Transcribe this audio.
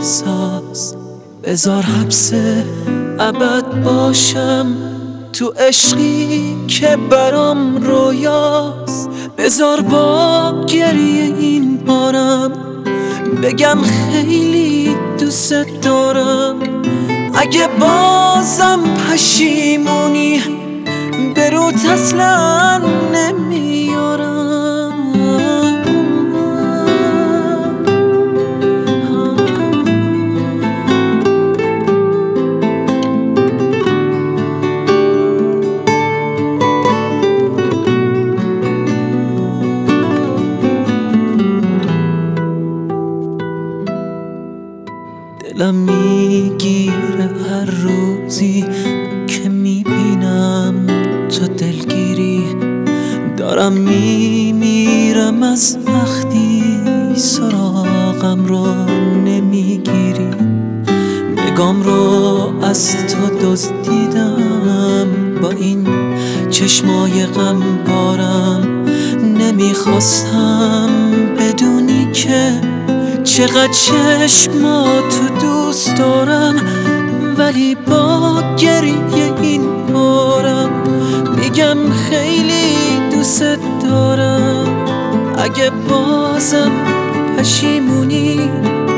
احساس. بذار حبس ابد باشم تو عشقی که برام رویاست. بذار با گریه این بارم بگم خیلی دوست دارم. اگه بازم پشیمونی به رود اصلا نمیارم. دلم میگیره هر روزی که میبینم تو دلگیری. دارم میمیرم از وقتی سراغم رو نمیگیری. نگام رو از تو دزدیدم با این چشمای غم بارم. نمیخواستم بدونی که چقدر چشماتو دوست دارم، ولی با گریه این بارم میگم خیلی دوست دارم. اگه بازم پشیمونی